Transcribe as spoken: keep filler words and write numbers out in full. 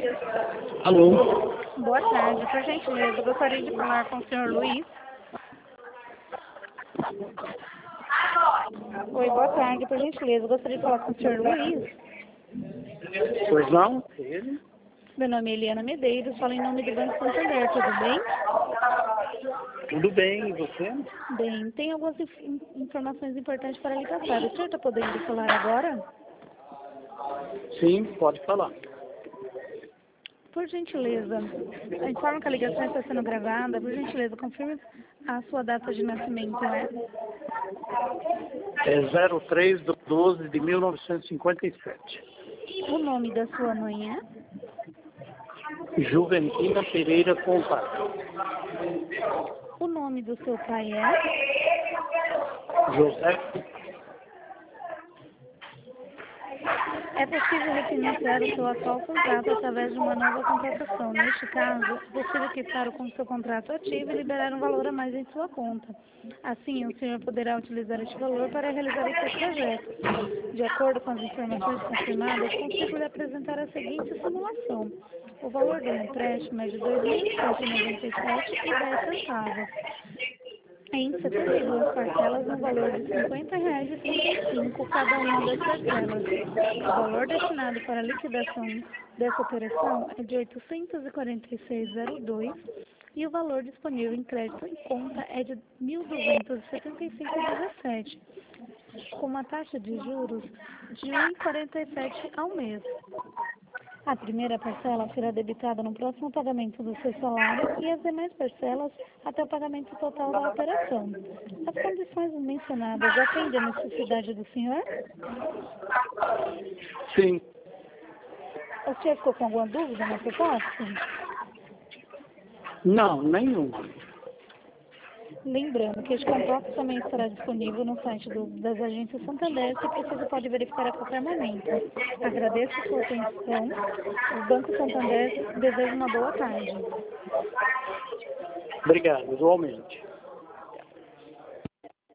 Alô? Boa tarde, por gentileza, eu gostaria de falar com o senhor Luiz. Oi, boa tarde, por gentileza, eu gostaria de falar com o senhor Luiz. Pois não? Ele? Meu nome é Eliana Medeiros, falo em nome do Banco Santander, tudo bem? Tudo bem, e você? Bem, tem algumas inf- informações importantes para lhe passar. O senhor está podendo falar agora? Sim, pode falar. Por gentileza, informa que a ligação está sendo gravada. Por gentileza, confirme a sua data de nascimento, é? É zero três do doze de mil novecentos e cinquenta e sete. O nome da sua mãe é? Juventina Pereira Contato. O nome do seu pai é? José. É possível refinanciar o seu atual contrato através de uma nova contratação. Neste caso, é possível quitar com o seu contrato ativo e liberar um valor a mais em sua conta. Assim, o senhor poderá utilizar este valor para realizar o seu projeto. De acordo com as informações confirmadas, consigo lhe apresentar a seguinte simulação. O valor do empréstimo é de dois mil cento e noventa e sete reais e dez centavos. Em setenta e duas parcelas, no valor de cinquenta reais e trinta e cinco cada uma das parcelas. O valor destinado para a liquidação dessa operação é de oitocentos e quarenta e seis reais e dois centavos e o valor disponível em crédito em conta é de mil duzentos e setenta e cinco reais e dezessete centavos, com uma taxa de juros de um vírgula quarenta e sete por cento ao mês. A primeira parcela será debitada no próximo pagamento do seu salário e as demais parcelas até o pagamento total da operação. As condições mencionadas atendem a necessidade do senhor? Sim. O senhor ficou com alguma dúvida na proposta? Não, nenhum. Lembrando que este contrato também estará disponível no site do, das agências Santander, se precisa pode verificar a qualquer momento. Agradeço a sua atenção. O Banco Santander deseja uma boa tarde. Obrigado, igualmente.